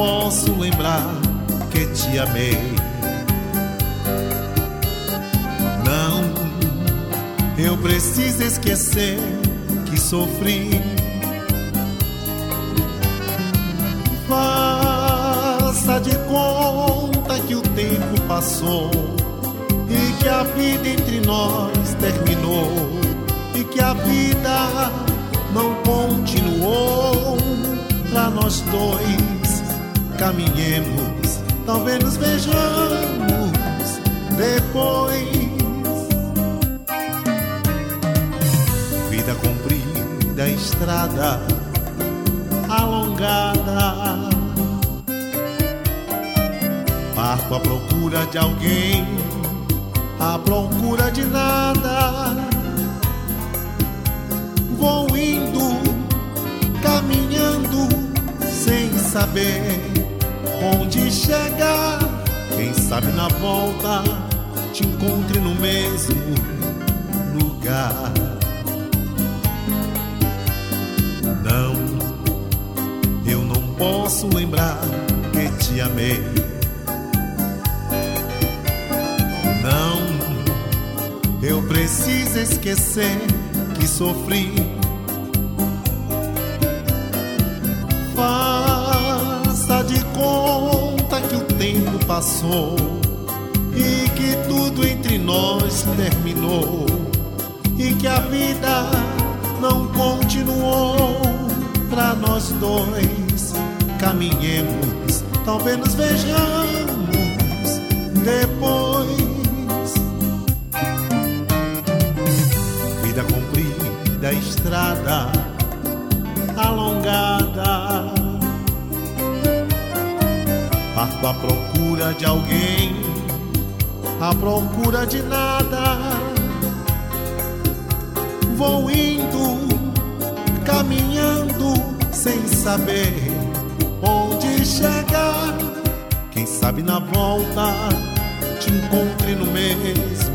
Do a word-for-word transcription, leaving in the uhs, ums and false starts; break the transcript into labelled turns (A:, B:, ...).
A: posso lembrar que te amei. Não, eu preciso esquecer que sofri. Faça de conta que o tempo passou e que a vida entre nós terminou e que a vida não continuou. Pra nós dois caminhemos, talvez nos vejamos depois. Vida comprida, estrada alongada, parto à procura de alguém, à procura de nada. Vou indo, caminhando, sem saber onde chegar. Quem sabe na volta te encontre no mesmo lugar. Não, eu não posso lembrar que te amei. Não, eu preciso esquecer que sofri. Faça de conta que o tempo passou e que tudo entre nós terminou e que a vida não continuou. Pra nós dois caminhemos, talvez nos vejamos depois. Vida comprida, estrada alongada, parto à procura de alguém, à procura de nada. Vou indo, caminhando, sem saber onde chegar. Quem sabe na volta te encontre no mesmo